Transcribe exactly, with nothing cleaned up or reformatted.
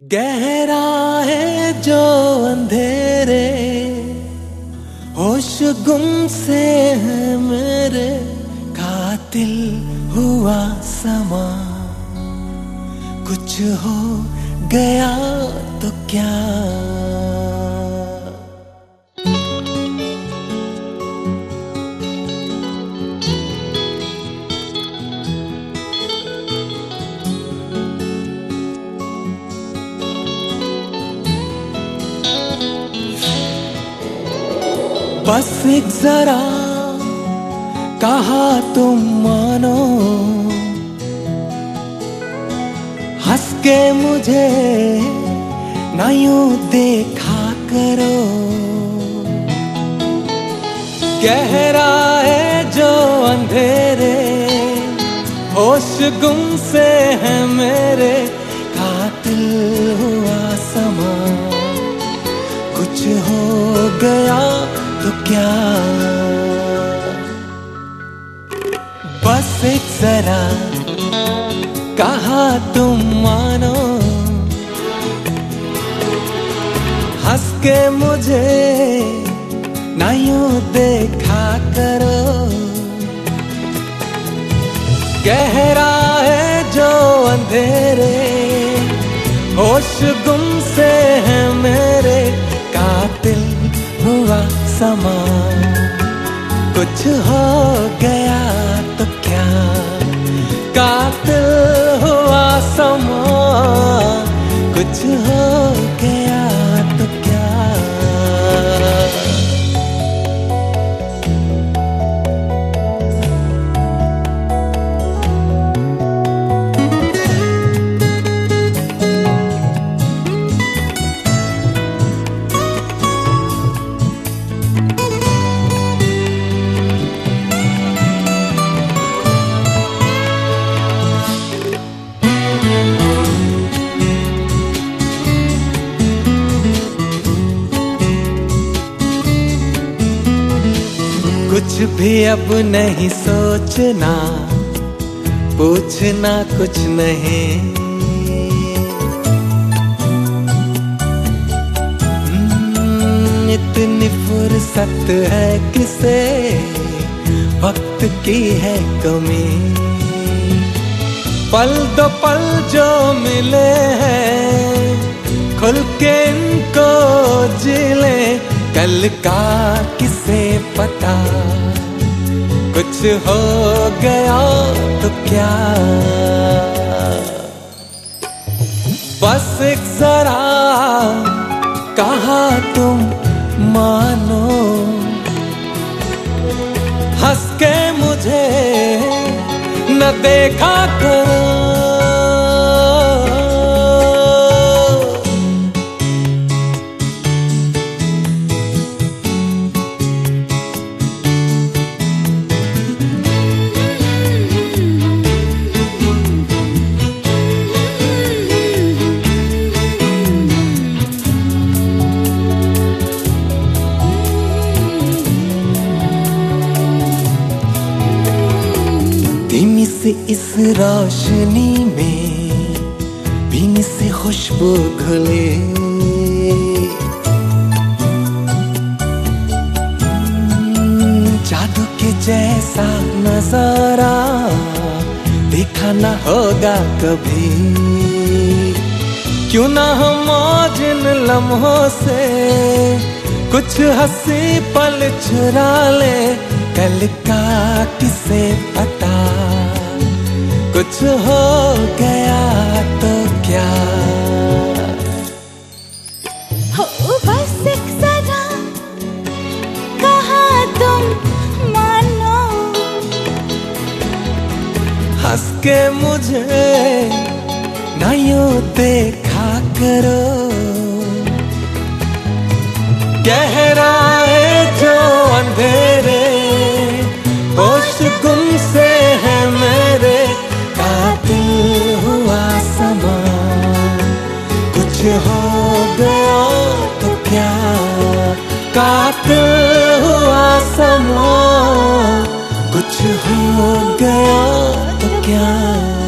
गहरा है जो अंधेरे, होश गुम से है मेरे, कातिल हुआ समा। कुछ हो गया तो क्या, बस एक जरा कहा तुम मानो, हंस के मुझे ना यूं देखा करो। गहरा है जो अंधेरे, होश गुम से है मेरे, कातिल हुआ समा। कुछ हो गया तो क्या, बस एक जरा कहा तुम मानो, हंस के मुझे ना यूं देखा करो। गहरा है जो अंधेरे, होश गुम से है मेरे, कातिल हुआ समा। कुछ हो गया तो क्या, कातिल हुआ समा। कुछ हो गया तो क्या, कुछ भी अब नहीं सोचना, पूछना कुछ नहीं। इतनी फुर्सत है किसे, वक्त की है कमी। पल दो पल जो मिले हैं, खुल के इनको जी ले। कल का किसे पता, कुछ हो गया तो क्या, बस एक जरा कहा तुम मानो, हंस के मुझे न देखा करो। धीमी से इस रोशनी में, भीनी से खुशबू घुले। जादू के जैसा नजारा देखा ना होगा कभी। क्यों ना हम आज इन लम्हों से कुछ हंसी पल चुरा ले। कल का किसे पता, कुछ हो गया तो क्या, हो बस एक जरा कहा तुम मानो, हंस के मुझे ना यूं देखा करो। गहरा है जो अंधेरे, होश गुम से है मेरे, कातिल हुआ समा। कुछ हो गया तो क्या, कातिल हुआ समा। कुछ हो गया तो क्या।